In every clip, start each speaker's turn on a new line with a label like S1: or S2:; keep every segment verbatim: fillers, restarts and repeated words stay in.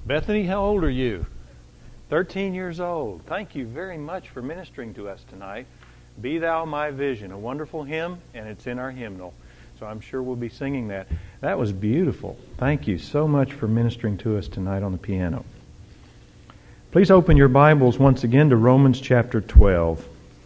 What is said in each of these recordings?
S1: Bethany, how old are you? thirteen years old. Thank you very much for ministering to us tonight. Be Thou My Vision, a wonderful hymn, and it's in our hymnal. So I'm sure we'll be singing that. That was beautiful. Thank you so much for ministering to us tonight on the piano. Please open your Bibles once again to Romans chapter twelve.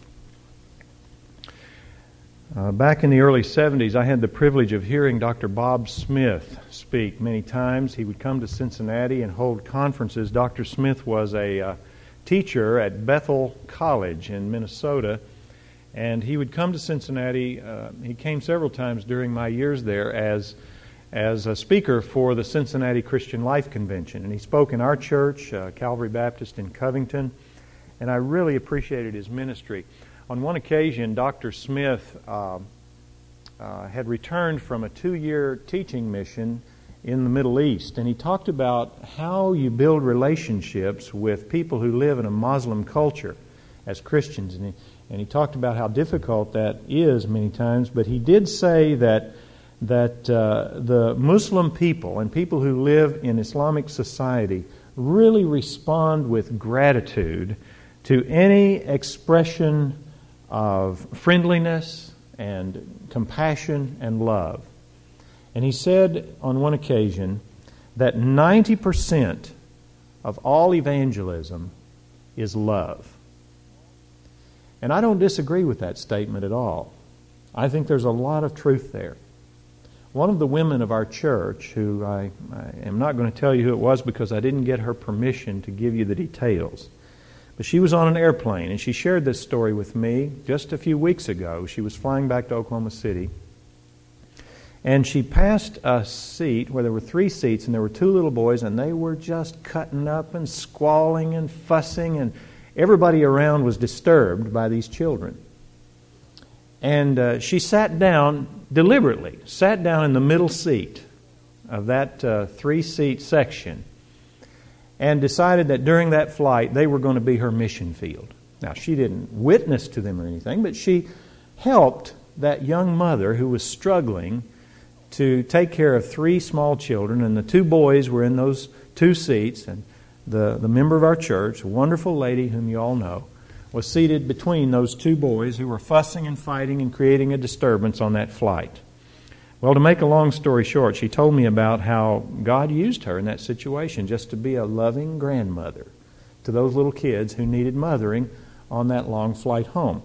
S1: Uh, back in the early seventies, I had the privilege of hearing Doctor Bob Smith speak many times. He would come to Cincinnati and hold conferences. Doctor Smith was a uh, teacher at Bethel College in Minnesota, and he would come to Cincinnati. Uh, he came several times during my years there as as a speaker for the Cincinnati Christian Life Convention, and he spoke in our church, uh, Calvary Baptist in Covington, and I really appreciated his ministry. On one occasion, Doctor Smith uh, uh, had returned from a two-year teaching mission in the Middle East, and he talked about how you build relationships with people who live in a Muslim culture as Christians, and he, and he talked about how difficult that is many times, but he did say that that uh, the Muslim people and people who live in Islamic society really respond with gratitude to any expression of friendliness and compassion and love. And he said on one occasion that ninety percent of all evangelism is love. And I don't disagree with that statement at all. I think there's a lot of truth there. One of the women of our church, who I, I am not going to tell you who it was because I didn't get her permission to give you the details, but she was on an airplane, and she shared this story with me just a few weeks ago. She was flying back to Oklahoma City, and she passed a seat where there were three seats, and there were two little boys, and they were just cutting up and squalling and fussing, and everybody around was disturbed by these children. And uh, she sat down deliberately, sat down in the middle seat of that uh, three-seat section, and decided that during that flight they were going to be her mission field. Now, she didn't witness to them or anything, but she helped that young mother who was struggling to take care of three small children, and the two boys were in those two seats, and the, the member of our church, a wonderful lady whom you all know, was seated between those two boys who were fussing and fighting and creating a disturbance on that flight. Well, to make a long story short, she told me about how God used her in that situation just to be a loving grandmother to those little kids who needed mothering on that long flight home.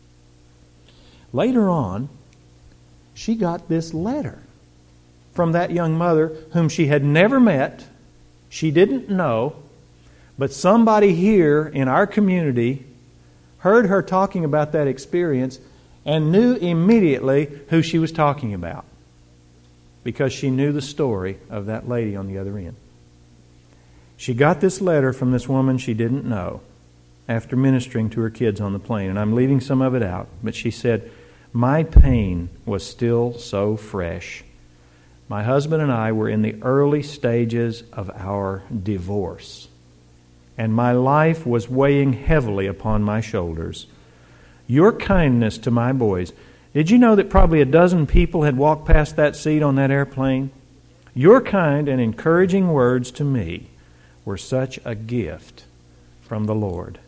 S1: Later on, she got this letter from that young mother whom she had never met, she didn't know, but somebody here in our community heard her talking about that experience and knew immediately who she was talking about, because she knew the story of that lady on the other end. She got this letter from this woman she didn't know after ministering to her kids on the plane, and I'm leaving some of it out, but she said, "My pain was still so fresh. My husband and I were in the early stages of our divorce, and my life was weighing heavily upon my shoulders. Your kindness to my boys..." Did you know that probably a dozen people had walked past that seat on that airplane? "Your kind and encouraging words to me were such a gift from the Lord."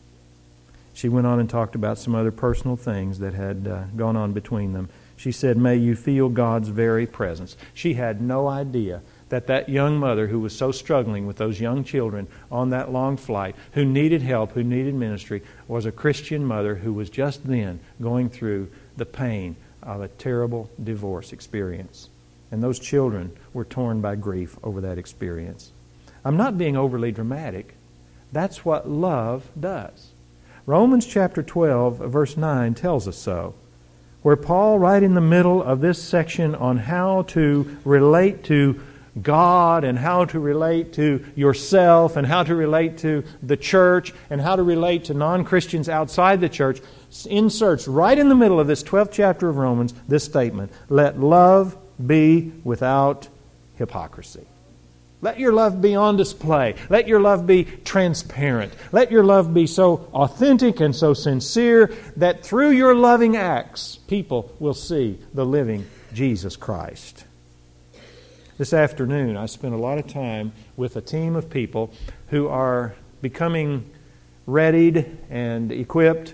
S1: She went on and talked about some other personal things that had uh, gone on between them. She said, "May you feel God's very presence." She had no idea that that young mother who was so struggling with those young children on that long flight, who needed help, who needed ministry, was a Christian mother who was just then going through the pain of a terrible divorce experience. And those children were torn by grief over that experience. I'm not being overly dramatic. That's what love does. Romans chapter twelve, verse nine tells us so, where Paul, right in the middle of this section on how to relate to God and how to relate to yourself and how to relate to the church and how to relate to non-Christians outside the church, inserts right in the middle of this twelfth chapter of Romans this statement: "Let love be without hypocrisy." Let your love be on display. Let your love be transparent. Let your love be so authentic and so sincere that through your loving acts, people will see the living Jesus Christ. This afternoon, I spent a lot of time with a team of people who are becoming readied and equipped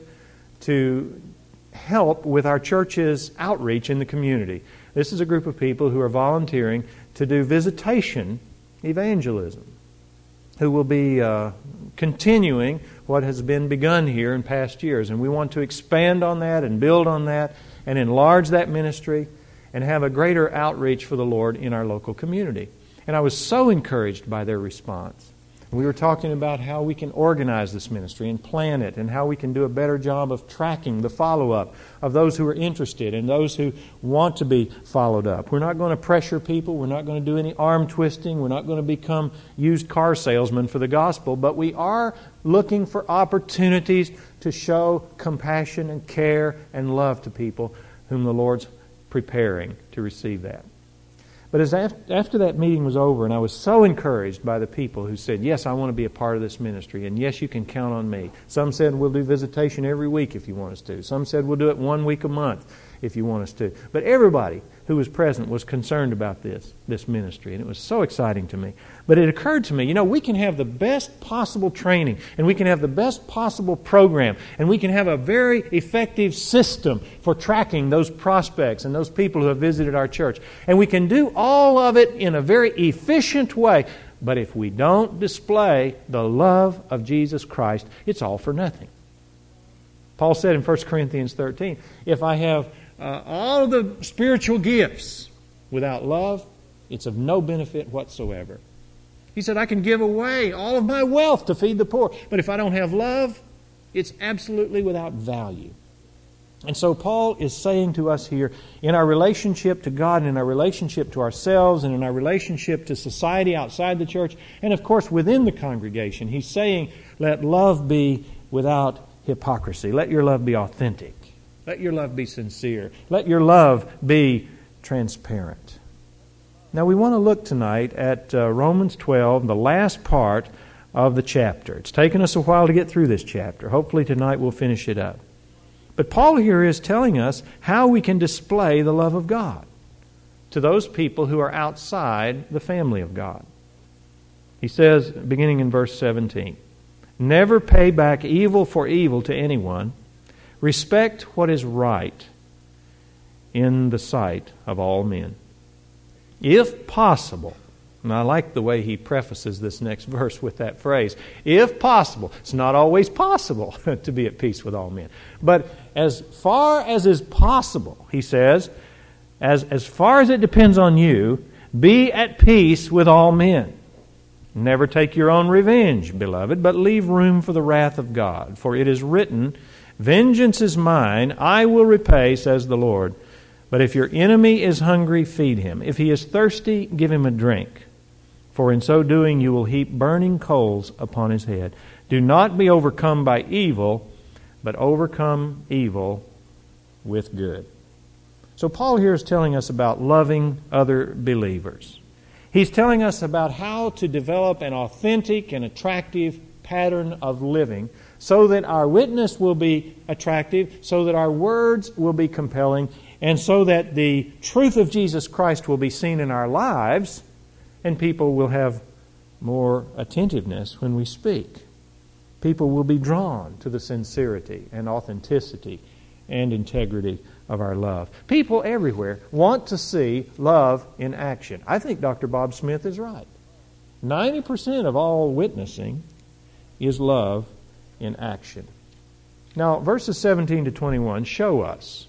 S1: to help with our church's outreach in the community. This is a group of people who are volunteering to do visitation evangelism, who will be uh, continuing what has been begun here in past years. And we want to expand on that and build on that and enlarge that ministry and have a greater outreach for the Lord in our local community. And I was so encouraged by their response. We were talking about how we can organize this ministry and plan it, and how we can do a better job of tracking the follow-up of those who are interested and those who want to be followed up. We're not going to pressure people. We're not going to do any arm twisting. We're not going to become used car salesmen for the gospel, but we are looking for opportunities to show compassion and care and love to people whom the Lord's preparing to receive that. But as after that meeting was over, and I was so encouraged by the people who said, yes, I want to be a part of this ministry, and yes, you can count on me. Some said, we'll do visitation every week if you want us to. Some said, we'll do it one week a month if you want us to. But everybody who was present was concerned about this, this ministry, and it was so exciting to me. But it occurred to me, you know, we can have the best possible training, and we can have the best possible program, and we can have a very effective system for tracking those prospects and those people who have visited our church. And we can do all of it in a very efficient way. But if we don't display the love of Jesus Christ, it's all for nothing. Paul said in First Corinthians thirteen, if I have uh, all the spiritual gifts without love, it's of no benefit whatsoever. He said, I can give away all of my wealth to feed the poor, but if I don't have love, it's absolutely without value. And so Paul is saying to us here, in our relationship to God and in our relationship to ourselves and in our relationship to society outside the church, and of course within the congregation, he's saying, let love be without hypocrisy. Let your love be authentic. Let your love be sincere. Let your love be transparent. Now we want to look tonight at uh, Romans twelve, the last part of the chapter. It's taken us a while to get through this chapter. Hopefully tonight we'll finish it up. But Paul here is telling us how we can display the love of God to those people who are outside the family of God. He says, beginning in verse seventeen, never pay back evil for evil to anyone. Respect what is right in the sight of all men. If possible, and I like the way he prefaces this next verse with that phrase, if possible. It's not always possible to be at peace with all men. But as far as is possible, he says, as, as far as it depends on you, be at peace with all men. Never take your own revenge, beloved, but leave room for the wrath of God. For it is written, vengeance is mine, I will repay, says the Lord. But if your enemy is hungry, feed him. If he is thirsty, give him a drink. For in so doing you will heap burning coals upon his head. Do not be overcome by evil, but overcome evil with good. So Paul here is telling us about loving other believers. He's telling us about how to develop an authentic and attractive pattern of living so that our witness will be attractive, so that our words will be compelling, and so that the truth of Jesus Christ will be seen in our lives, and people will have more attentiveness when we speak. People will be drawn to the sincerity and authenticity and integrity of our love. People everywhere want to see love in action. I think Doctor Bob Smith is right. ninety percent of all witnessing is love in action. Now, verses seventeen to twenty-one show us,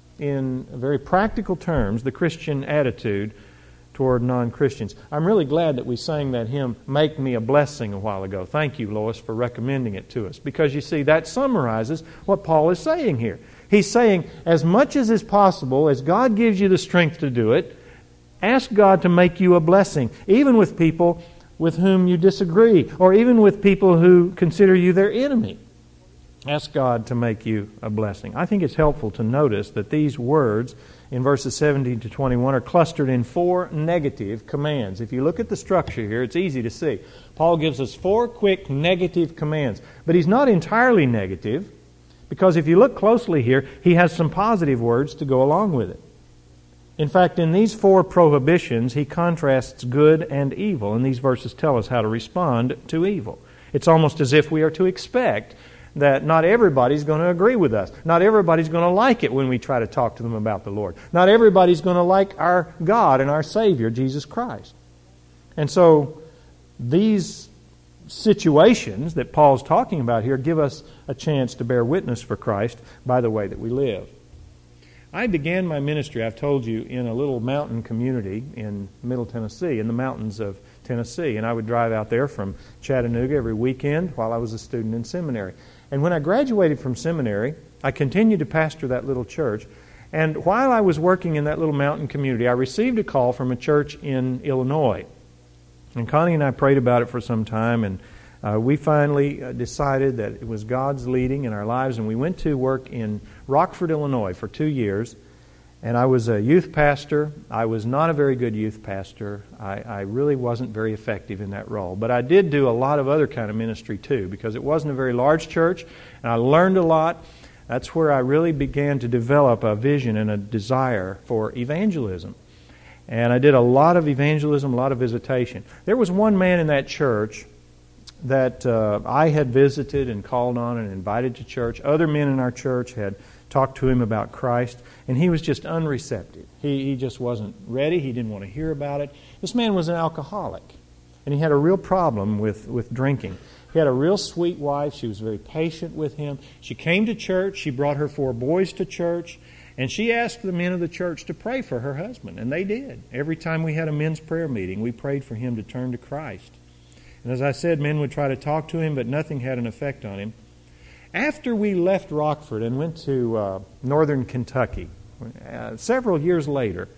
S1: in very practical terms, the Christian attitude toward non-Christians. I'm really glad that we sang that hymn, Make Me a Blessing, a while ago. Thank you, Lois, for recommending it to us. Because you see, that summarizes what Paul is saying here. He's saying, as much as is possible, as God gives you the strength to do it, ask God to make you a blessing, even with people with whom you disagree, or even with people who consider you their enemy. Ask God to make you a blessing. I think it's helpful to notice that these words in verses seventeen to twenty-one are clustered in four negative commands. If you look at the structure here, it's easy to see. Paul gives us four quick negative commands. But he's not entirely negative, because if you look closely here, he has some positive words to go along with it. In fact, in these four prohibitions, he contrasts good and evil, and these verses tell us how to respond to evil. It's almost as if we are to expect that not everybody's going to agree with us. Not everybody's going to like it when we try to talk to them about the Lord. Not everybody's going to like our God and our Savior, Jesus Christ. And so these situations that Paul's talking about here give us a chance to bear witness for Christ by the way that we live. I began my ministry, I've told you, in a little mountain community in Middle Tennessee, in the mountains of Tennessee. And I would drive out there from Chattanooga every weekend while I was a student in seminary. And when I graduated from seminary, I continued to pastor that little church. And while I was working in that little mountain community, I received a call from a church in Illinois. And Connie and I prayed about it for some time, and uh, we finally uh, decided that it was God's leading in our lives, and we went to work in Rockford, Illinois for two years. And I was a youth pastor. I was not a very good youth pastor. I, I really wasn't very effective in that role. But I did do a lot of other kind of ministry too, because it wasn't a very large church, and I learned a lot. That's where I really began to develop a vision and a desire for evangelism. And I did a lot of evangelism, a lot of visitation. There was one man in that church that uh, I had visited and called on and invited to church. Other men in our church had talked to him about Christ, and he was just unreceptive. He, he just wasn't ready. He didn't want to hear about it. This man was an alcoholic, and he had a real problem with, with drinking. He had a real sweet wife. She was very patient with him. She came to church. She brought her four boys to church, and she asked the men of the church to pray for her husband, and they did. Every time we had a men's prayer meeting, we prayed for him to turn to Christ. And as I said, men would try to talk to him, but nothing had an effect on him. After we left Rockford and went to uh, northern Kentucky, uh, several years later,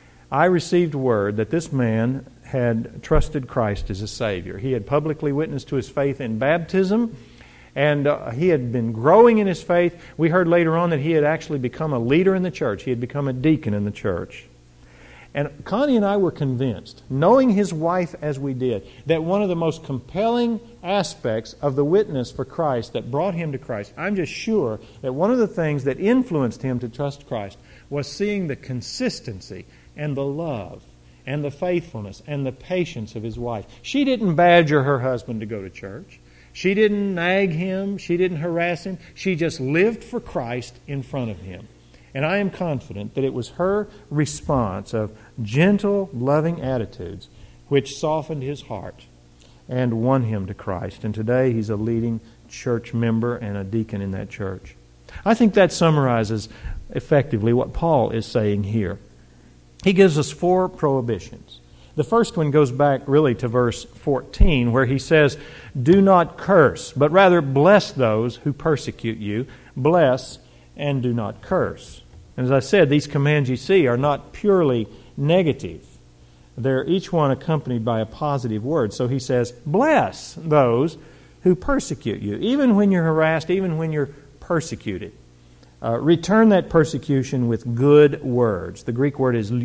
S1: I received word that this man had trusted Christ as a Savior. He had publicly witnessed to his faith in baptism, and uh, he had been growing in his faith. We heard later on that he had actually become a leader in the church. He had become a deacon in the church. And Connie and I were convinced, knowing his wife as we did, that one of the most compelling aspects of the witness for Christ that brought him to Christ, I'm just sure that one of the things that influenced him to trust Christ was seeing the consistency and the love and the faithfulness and the patience of his wife. She didn't badger her husband to go to church. She didn't nag him. She didn't harass him. She just lived for Christ in front of him. And I am confident that it was her response of gentle, loving attitudes which softened his heart and won him to Christ. And today he's a leading church member and a deacon in that church. I think that summarizes effectively what Paul is saying here. He gives us four prohibitions. The first one goes back really to verse fourteen, where he says, "Do not curse, but rather bless those who persecute you. Bless and do not curse." And as I said, these commands you see are not purely negative. They're each one accompanied by a positive word. So he says, bless those who persecute you. Even when you're harassed, even when you're persecuted. Uh, return that persecution with good words. The Greek word is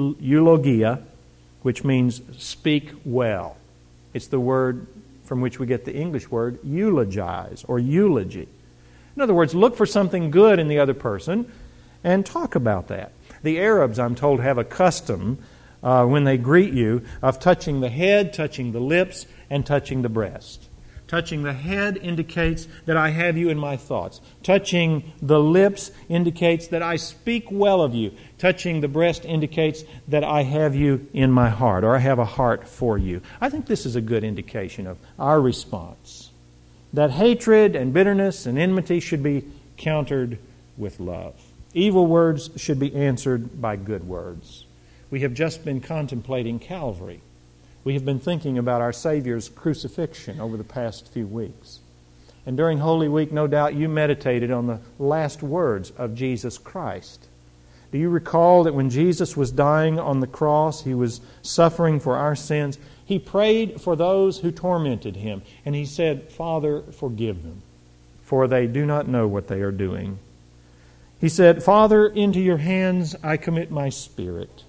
S1: eulogia, which means speak well. It's the word from which we get the English word eulogize or eulogy. In other words, look for something good in the other person and talk about that. The Arabs, I'm told, have a custom uh, when they greet you of touching the head, touching the lips, and touching the breast. Touching the head indicates that I have you in my thoughts. Touching the lips indicates that I speak well of you. Touching the breast indicates that I have you in my heart, or I have a heart for you. I think this is a good indication of our response. That hatred and bitterness and enmity should be countered with love. Evil words should be answered by good words. We have just been contemplating Calvary. We have been thinking about our Savior's crucifixion over the past few weeks. And during Holy Week, no doubt you meditated on the last words of Jesus Christ. Do you recall that when Jesus was dying on the cross, He was suffering for our sins? He prayed for those who tormented Him. And He said, "Father, forgive them, for they do not know what they are doing." He said, "Father, into your hands I commit my spirit."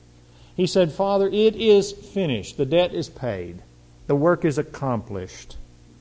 S1: He said, "Father, it is finished. The debt is paid. The work is accomplished.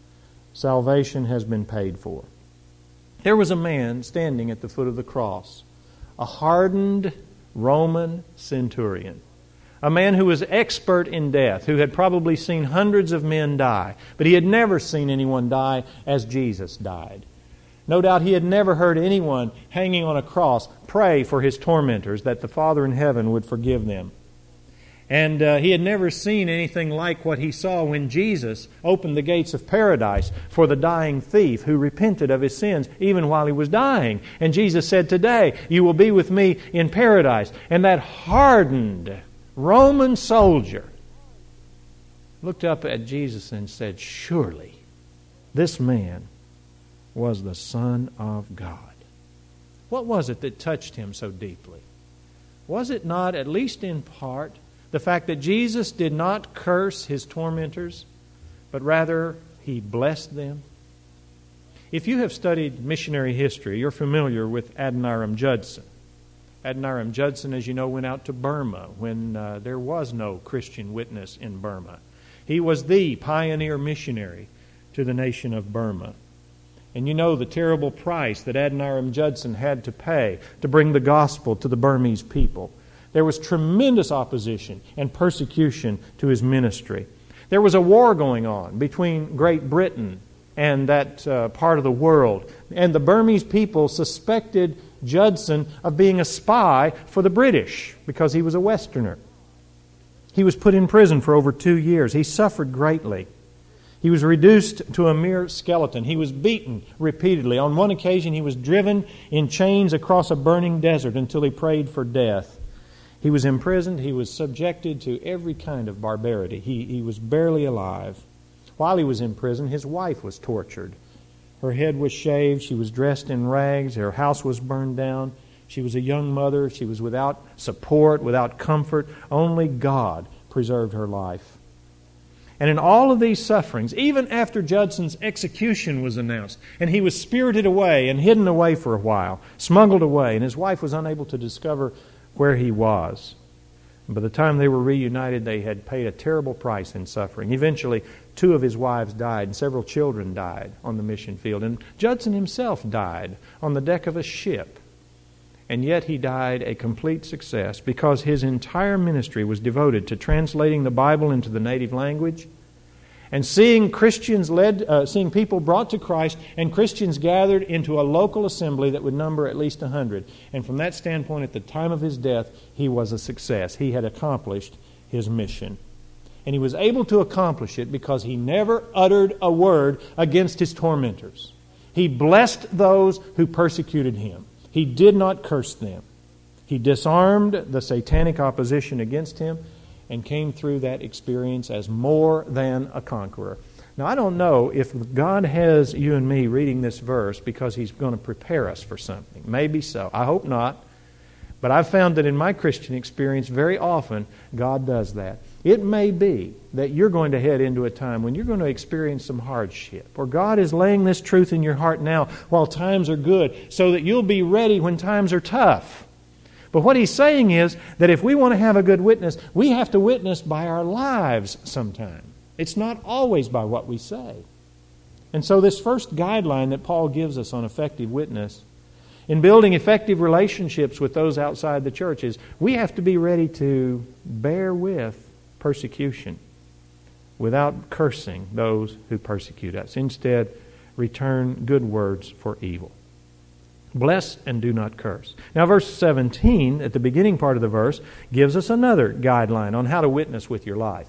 S1: Salvation has been paid for." There was a man standing at the foot of the cross, a hardened, Roman centurion. A man who was expert in death, who had probably seen hundreds of men die, but he had never seen anyone die as Jesus died. No doubt he had never heard anyone hanging on a cross pray for his tormentors that the Father in heaven would forgive them. And uh, he had never seen anything like what he saw when Jesus opened the gates of paradise for the dying thief who repented of his sins even while he was dying. And Jesus said, "Today you will be with me in paradise." And that hardened Roman soldier looked up at Jesus and said, "Surely this man was the Son of God." What was it that touched him so deeply? Was it not, at least in part, the fact that Jesus did not curse his tormentors, but rather he blessed them? If you have studied missionary history, you're familiar with Adoniram Judson. Adoniram Judson, as you know, went out to Burma when uh, there was no Christian witness in Burma. He was the pioneer missionary to the nation of Burma. And you know the terrible price that Adoniram Judson had to pay to bring the gospel to the Burmese people. There was tremendous opposition and persecution to his ministry. There was a war going on between Great Britain and that uh, part of the world. And the Burmese people suspected Judson of being a spy for the British because he was a Westerner. He was put in prison for over two years. He suffered greatly. He was reduced to a mere skeleton. He was beaten repeatedly. On one occasion, he was driven in chains across a burning desert until he prayed for death. He was imprisoned. He was subjected to every kind of barbarity. He, he was barely alive. While he was in prison, his wife was tortured. Her head was shaved. She was dressed in rags. Her house was burned down. She was a young mother. She was without support, without comfort. Only God preserved her life. And in all of these sufferings, even after Judson's execution was announced, and he was spirited away and hidden away for a while, smuggled away, and his wife was unable to discover where he was. And by the time they were reunited, they had paid a terrible price in suffering. Eventually, two of his wives died, and several children died on the mission field. And Judson himself died on the deck of a ship. And yet he died a complete success because his entire ministry was devoted to translating the Bible into the native language and seeing Christians led, uh, seeing people brought to Christ and Christians gathered into a local assembly that would number at least a hundred. And from that standpoint, at the time of his death, he was a success. He had accomplished his mission. And he was able to accomplish it because he never uttered a word against his tormentors. He blessed those who persecuted him. He did not curse them. He disarmed the satanic opposition against him and came through that experience as more than a conqueror. Now, I don't know if God has you and me reading this verse because He's going to prepare us for something. Maybe so. I hope not. But I've found that in my Christian experience, very often, God does that. It may be that you're going to head into a time when you're going to experience some hardship, or God is laying this truth in your heart now while times are good so that you'll be ready when times are tough. But what He's saying is that if we want to have a good witness, we have to witness by our lives sometime. It's not always by what we say. And so this first guideline that Paul gives us on effective witness, in building effective relationships with those outside the church, is we have to be ready to bear with persecution without cursing those who persecute us. Instead, return good words for evil. Bless and do not curse. Now, verse seventeen, at the beginning part of the verse, gives us another guideline on how to witness with your life.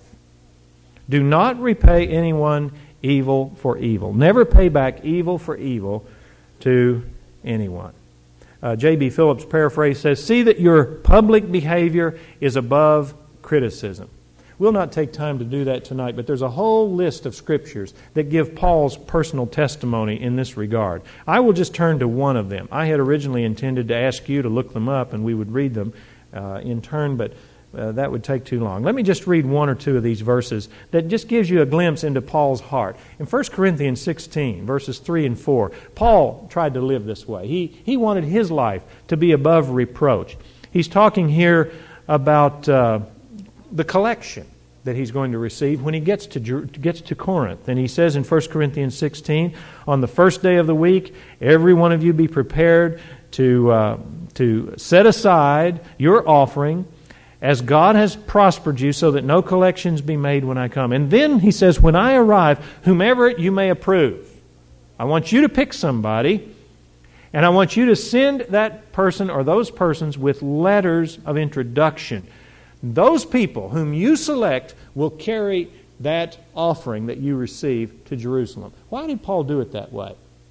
S1: Do not repay anyone evil for evil. Never pay back evil for evil to anyone. Uh, J B Phillips' paraphrase says, "See that your public behavior is above criticism." We'll not take time to do that tonight, but there's a whole list of scriptures that give Paul's personal testimony in this regard. I will just turn to one of them. I had originally intended to ask you to look them up and we would read them uh, in turn, but uh, that would take too long. Let me just read one or two of these verses that just gives you a glimpse into Paul's heart. In First Corinthians sixteen, verses three and four, Paul tried to live this way. He, he wanted his life to be above reproach. He's talking here about Uh, the collection that he's going to receive when he gets to gets to Corinth. And he says in First Corinthians sixteen, on the first day of the week, every one of you be prepared to uh, to set aside your offering as God has prospered you, so that no collections be made when I come. And then he says, when I arrive, whomever you may approve. I want you to pick somebody, and I want you to send that person or those persons with letters of introduction. Those people whom you select will carry that offering that you receive to Jerusalem. Why did Paul do it that way?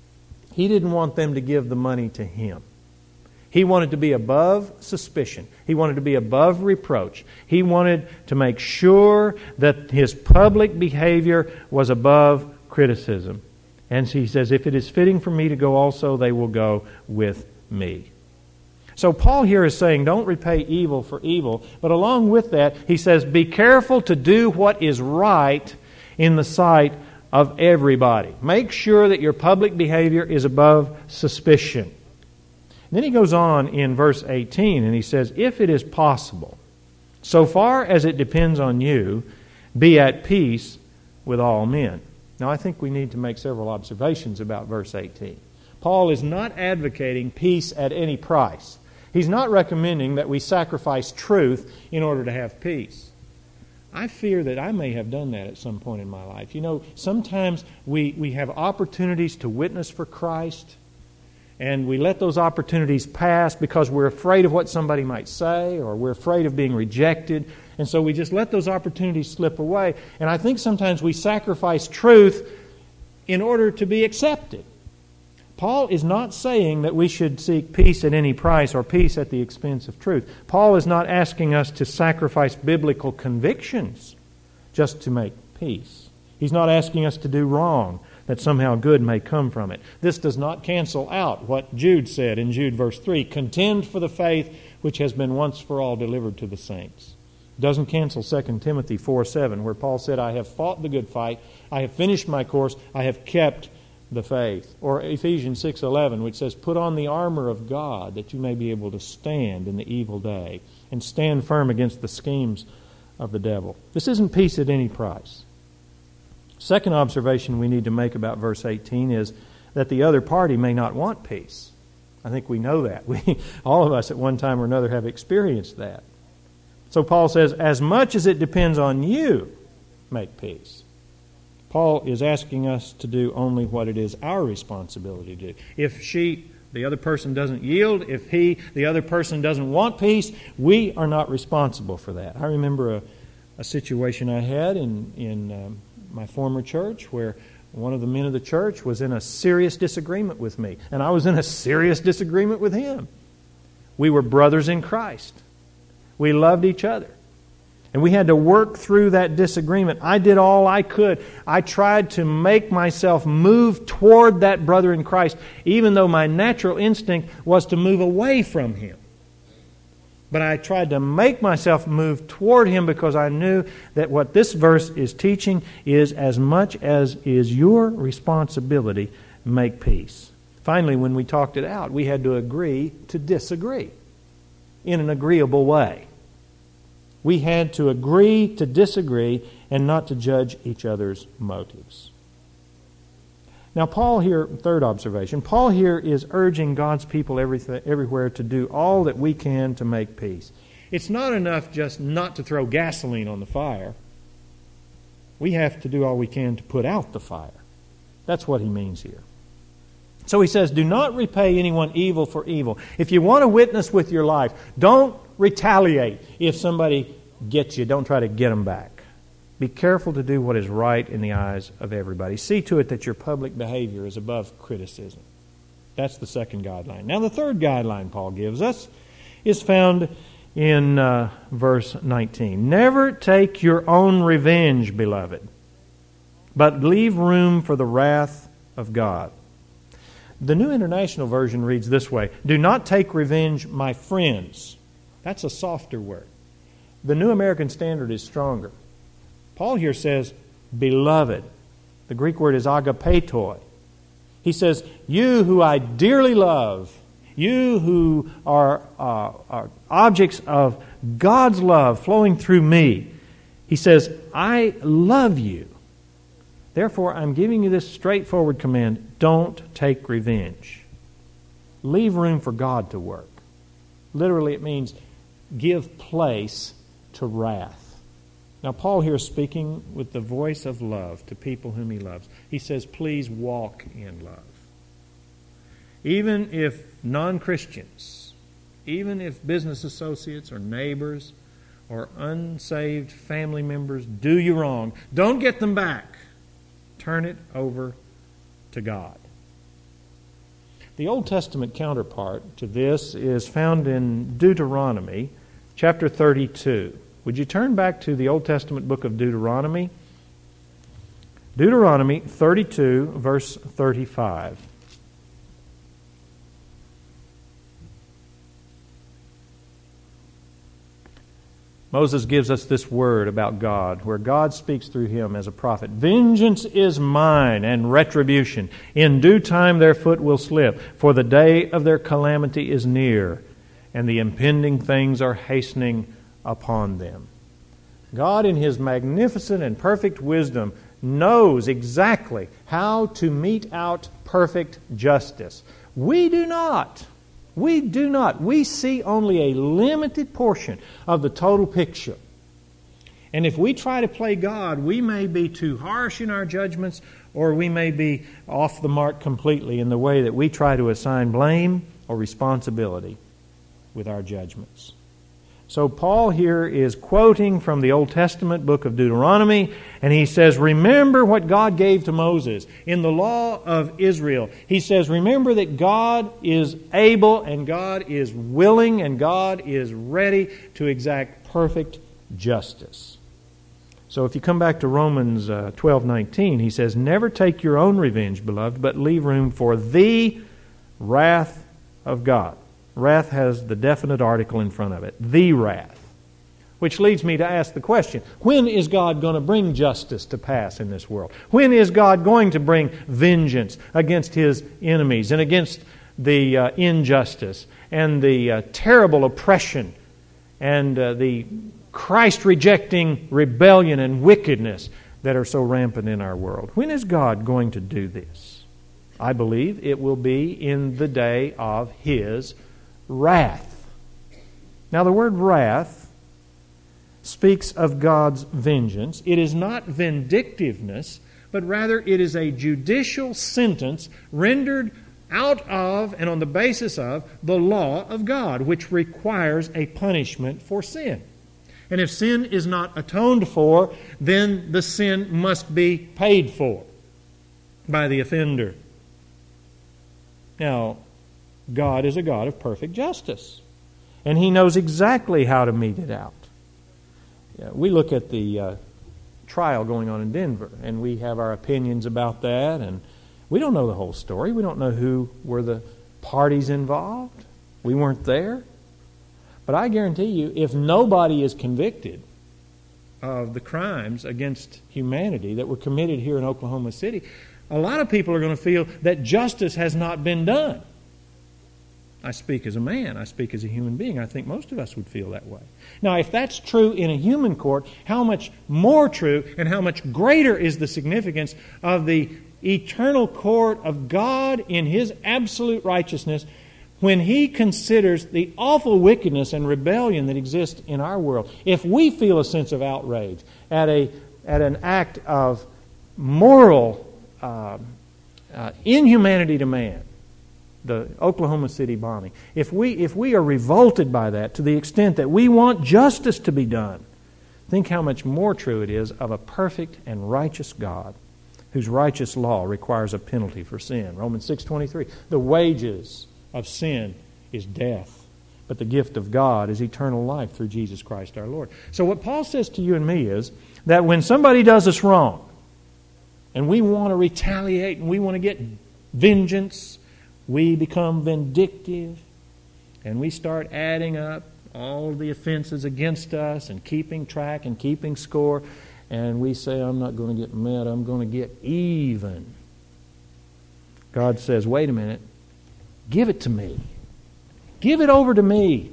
S1: He didn't want them to give the money to him. He wanted to be above suspicion. He wanted to be above reproach. He wanted to make sure that his public behavior was above criticism. And he says, if it is fitting for me to go also, they will go with me. So Paul here is saying, don't repay evil for evil. But along with that, he says, be careful to do what is right in the sight of everybody. Make sure that your public behavior is above suspicion. Then he goes on in verse eighteen and he says, if it is possible, so far as it depends on you, be at peace with all men. Now I think we need to make several observations about verse eighteen. Paul is not advocating peace at any price. He's not recommending that we sacrifice truth in order to have peace. I fear that I may have done that at some point in my life. You know, sometimes we, we have opportunities to witness for Christ, and we let those opportunities pass because we're afraid of what somebody might say, or we're afraid of being rejected. And so we just let those opportunities slip away. And I think sometimes we sacrifice truth in order to be accepted. Paul is not saying that we should seek peace at any price or peace at the expense of truth. Paul is not asking us to sacrifice biblical convictions just to make peace. He's not asking us to do wrong, that somehow good may come from it. This does not cancel out what Jude said in Jude verse three, contend for the faith which has been once for all delivered to the saints. It doesn't cancel Second Timothy four seven, where Paul said, I have fought the good fight, I have finished my course, I have kept the faith. Or Ephesians six eleven, which says, put on the armor of God that you may be able to stand in the evil day and stand firm against the schemes of the devil. This isn't peace at any price. Second observation we need to make about verse eighteen is that the other party may not want peace. I think we know that. We, all of us at one time or another have experienced that. So Paul says, as much as it depends on you, make peace. Paul is asking us to do only what it is our responsibility to do. If she, the other person, doesn't yield, if he, the other person, doesn't want peace, we are not responsible for that. I remember a, a situation I had in, in um, my former church where one of the men of the church was in a serious disagreement with me, and I was in a serious disagreement with him. We were brothers in Christ. We loved each other. And we had to work through that disagreement. I did all I could. I tried to make myself move toward that brother in Christ, even though my natural instinct was to move away from him. But I tried to make myself move toward him because I knew that what this verse is teaching is, as much as is your responsibility, make peace. Finally, when we talked it out, we had to agree to disagree in an agreeable way. We had to agree to disagree and not to judge each other's motives. Now, Paul here, third observation, Paul here is urging God's people everywhere to do all that we can to make peace. It's not enough just not to throw gasoline on the fire. We have to do all we can to put out the fire. That's what he means here. So he says, do not repay anyone evil for evil. If you want to witness with your life, don't retaliate. If somebody gets you, don't try to get them back. Be careful to do what is right in the eyes of everybody. See to it that your public behavior is above criticism. That's the second guideline. Now the third guideline Paul gives us is found in uh, verse nineteen. Never take your own revenge, beloved, but leave room for the wrath of God. The New International Version reads this way, do not take revenge, my friends. That's a softer word. The New American Standard is stronger. Paul here says, beloved. The Greek word is agapetoi. He says, you who I dearly love, you who are, uh, are objects of God's love flowing through me. He says, I love you. Therefore, I'm giving you this straightforward command, don't take revenge. Leave room for God to work. Literally, it means give place to wrath. Now, Paul here is speaking with the voice of love to people whom he loves. He says, please walk in love. Even if non-Christians, even if business associates or neighbors or unsaved family members do you wrong, don't get them back. Turn it over to God. The Old Testament counterpart to this is found in Deuteronomy chapter thirty-two. Would you turn back to the Old Testament book of Deuteronomy? Deuteronomy thirty-two, verse thirty-five. Moses gives us this word about God, where God speaks through him as a prophet. Vengeance is mine and retribution. In due time their foot will slip, for the day of their calamity is near, and the impending things are hastening upon them. God, in His magnificent and perfect wisdom, knows exactly how to mete out perfect justice. We do not. We do not. We see only a limited portion of the total picture. And if we try to play God, we may be too harsh in our judgments, or we may be off the mark completely in the way that we try to assign blame or responsibility with our judgments. So Paul here is quoting from the Old Testament book of Deuteronomy, and he says, remember what God gave to Moses in the law of Israel. He says, remember that God is able and God is willing and God is ready to exact perfect justice. So if you come back to Romans uh, twelve nineteen, he says, never take your own revenge, beloved, but leave room for the wrath of God. Wrath has the definite article in front of it. The wrath. Which leads me to ask the question, when is God going to bring justice to pass in this world? When is God going to bring vengeance against His enemies and against the uh, injustice and the uh, terrible oppression and uh, the Christ-rejecting rebellion and wickedness that are so rampant in our world? When is God going to do this? I believe it will be in the day of His wrath. Now, the word wrath speaks of God's vengeance. It is not vindictiveness, but rather it is a judicial sentence rendered out of and on the basis of the law of God, which requires a punishment for sin. And if sin is not atoned for, then the sin must be paid for by the offender. Now, God is a God of perfect justice, and He knows exactly how to mete it out. Yeah, we look at the uh, trial going on in Denver, and we have our opinions about that, and we don't know the whole story. We don't know who were the parties involved. We weren't there. But I guarantee you, if nobody is convicted of the crimes against humanity that were committed here in Oklahoma City, a lot of people are going to feel that justice has not been done. I speak as a man. I speak as a human being. I think most of us would feel that way. Now, if that's true in a human court, how much more true and how much greater is the significance of the eternal court of God in His absolute righteousness when He considers the awful wickedness and rebellion that exists in our world. If we feel a sense of outrage at a at an act of moral uh, uh, inhumanity to man, the Oklahoma City bombing, if we if we are revolted by that to the extent that we want justice to be done, think how much more true it is of a perfect and righteous God whose righteous law requires a penalty for sin. Romans six twenty-three, the wages of sin is death, but the gift of God is eternal life through Jesus Christ our Lord. So what Paul says to you and me is that when somebody does us wrong and we want to retaliate and we want to get vengeance, we become vindictive and we start adding up all the offenses against us and keeping track and keeping score, and we say, I'm not going to get mad, I'm going to get even. God says, wait a minute, give it to me. Give it over to me.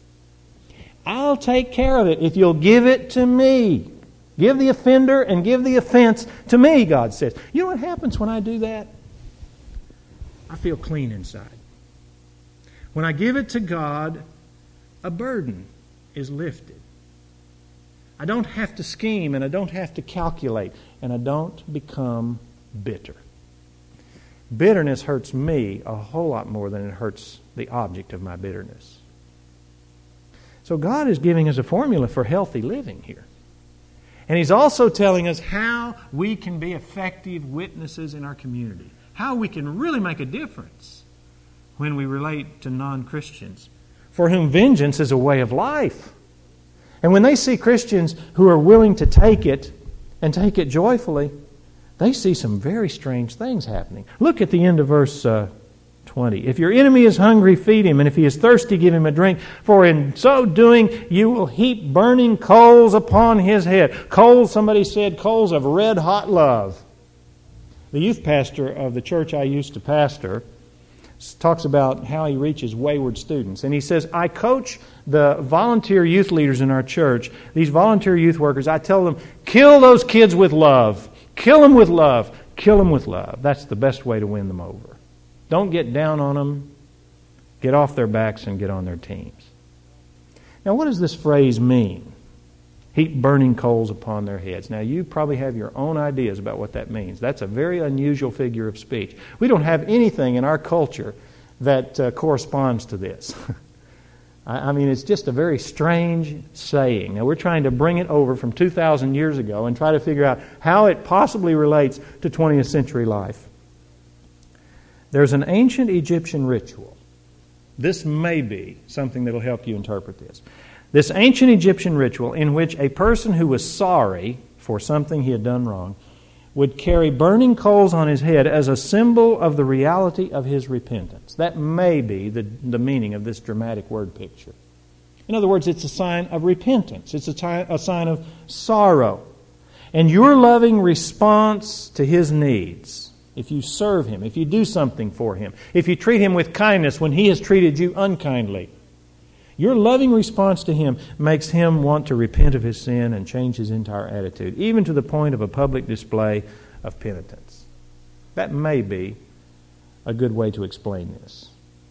S1: I'll take care of it if you'll give it to me. Give the offender and give the offense to me, God says. You know what happens when I do that? I feel clean inside. When I give it to God, a burden is lifted. I don't have to scheme, and I don't have to calculate, and I don't become bitter. Bitterness hurts me a whole lot more than it hurts the object of my bitterness. So God is giving us a formula for healthy living here. And He's also telling us how we can be effective witnesses in our community, how we can really make a difference when we relate to non-Christians, for whom vengeance is a way of life. And when they see Christians who are willing to take it and take it joyfully, they see some very strange things happening. Look at the end of verse uh, twenty. If your enemy is hungry, feed him, and if he is thirsty, give him a drink, for in so doing you will heap burning coals upon his head. Coals, somebody said, coals of red-hot love. The youth pastor of the church I used to pastor talks about how he reaches wayward students. And he says, I coach the volunteer youth leaders in our church, these volunteer youth workers, I tell them, kill those kids with love. Kill them with love. Kill them with love. That's the best way to win them over. Don't get down on them. Get off their backs and get on their teams. Now, what does this phrase mean? Heap burning coals upon their heads. Now, you probably have your own ideas about what that means. That's a very unusual figure of speech. We don't have anything in our culture that uh, corresponds to this. I, I mean, it's just a very strange saying. Now, we're trying to bring it over from two thousand years ago and try to figure out how it possibly relates to twentieth century life. There's an ancient Egyptian ritual. This may be something that will help you interpret this. This ancient Egyptian ritual in which a person who was sorry for something he had done wrong would carry burning coals on his head as a symbol of the reality of his repentance. That may be the, the meaning of this dramatic word picture. In other words, it's a sign of repentance. It's a, ty- a sign of sorrow. And your loving response to his needs, if you serve him, if you do something for him, if you treat him with kindness when he has treated you unkindly, your loving response to him makes him want to repent of his sin and change his entire attitude, even to the point of a public display of penitence. That may be a good way to explain this.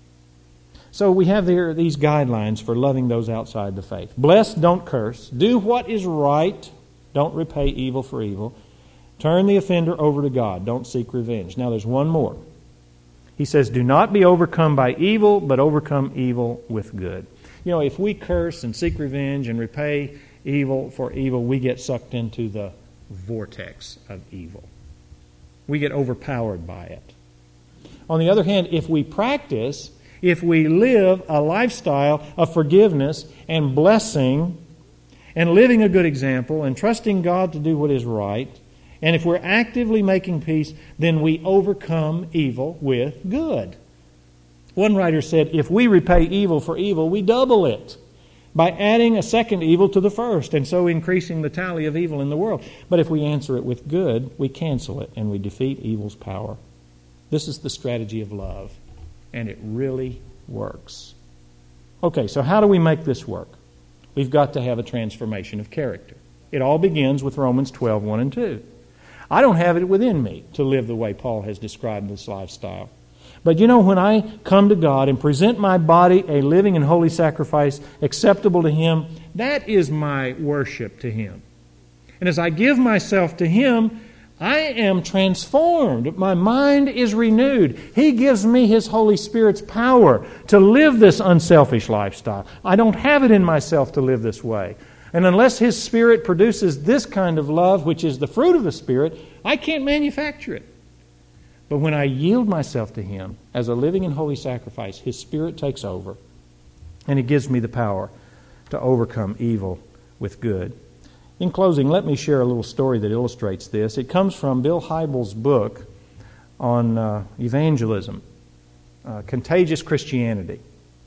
S1: So we have there these guidelines for loving those outside the faith. Bless, don't curse. Do what is right. Don't repay evil for evil. Turn the offender over to God. Don't seek revenge. Now there's one more. He says, do not be overcome by evil, but overcome evil with good. You know, if we curse and seek revenge and repay evil for evil, we get sucked into the vortex of evil. We get overpowered by it. On the other hand, if we practice, if we live a lifestyle of forgiveness and blessing and living a good example and trusting God to do what is right, and if we're actively making peace, then we overcome evil with good. One writer said, if we repay evil for evil, we double it by adding a second evil to the first, and so increasing the tally of evil in the world. But if we answer it with good, we cancel it, and we defeat evil's power. This is the strategy of love, and it really works. Okay, so how do we make this work? We've got to have a transformation of character. It all begins with Romans twelve, one and two. I don't have it within me to live the way Paul has described this lifestyle. But you know, when I come to God and present my body a living and holy sacrifice acceptable to Him, that is my worship to Him. And as I give myself to Him, I am transformed. My mind is renewed. He gives me His Holy Spirit's power to live this unselfish lifestyle. I don't have it in myself to live this way. And unless His Spirit produces this kind of love, which is the fruit of the Spirit, I can't manufacture it. But when I yield myself to Him as a living and holy sacrifice, His Spirit takes over, and He gives me the power to overcome evil with good. In closing, let me share a little story that illustrates this. It comes from Bill Hybels' book on uh, evangelism, uh, Contagious Christianity.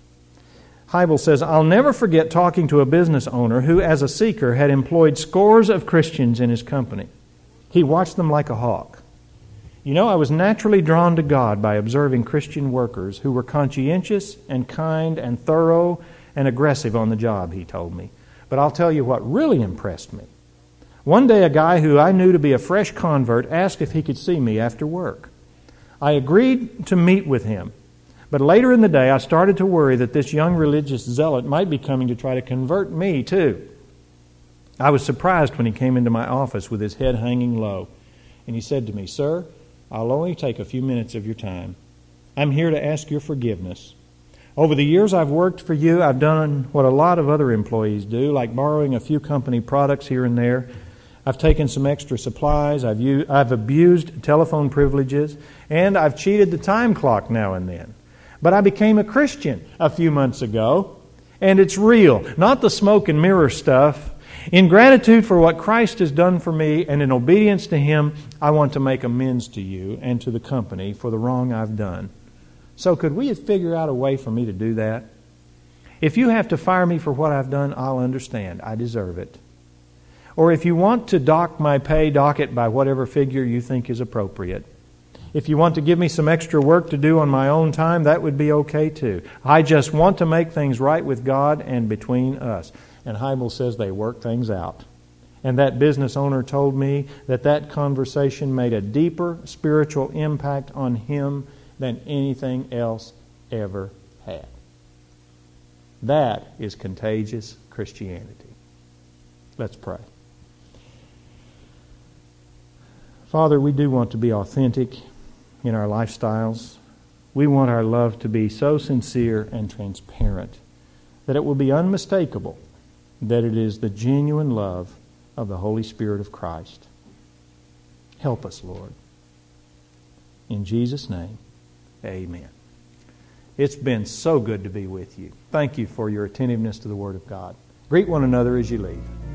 S1: Hybels says, I'll never forget talking to a business owner who, as a seeker, had employed scores of Christians in his company. He watched them like a hawk. You know, I was naturally drawn to God by observing Christian workers who were conscientious and kind and thorough and aggressive on the job, he told me. But I'll tell you what really impressed me. One day a guy who I knew to be a fresh convert asked if he could see me after work. I agreed to meet with him, But later in the day, I started to worry that this young religious zealot might be coming to try to convert me too. I was surprised when he came into my office with his head hanging low. And he said to me, "Sir, I'll only take a few minutes of your time. I'm here to ask your forgiveness. Over the years I've worked for you, I've done what a lot of other employees do, like borrowing a few company products here and there. I've taken some extra supplies, I've, used, I've abused telephone privileges, and I've cheated the time clock now and then. But I became a Christian a few months ago, and it's real, not the smoke and mirror stuff. In gratitude for what Christ has done for me and in obedience to Him, I want to make amends to you and to the company for the wrong I've done. So could we figure out a way for me to do that? If you have to fire me for what I've done, I'll understand. I deserve it. Or if you want to dock my pay, dock it by whatever figure you think is appropriate. If you want to give me some extra work to do on my own time, that would be okay too. I just want to make things right with God and between us." And Heibel says they work things out. And that business owner told me that that conversation made a deeper spiritual impact on him than anything else ever had. That is contagious Christianity. Let's pray. Father, we do want to be authentic in our lifestyles. We want our love to be so sincere and transparent that it will be unmistakable that it is the genuine love of the Holy Spirit of Christ. Help us, Lord. In Jesus' name, amen. It's been so good to be with you. Thank you for your attentiveness to the Word of God. Greet one another as you leave.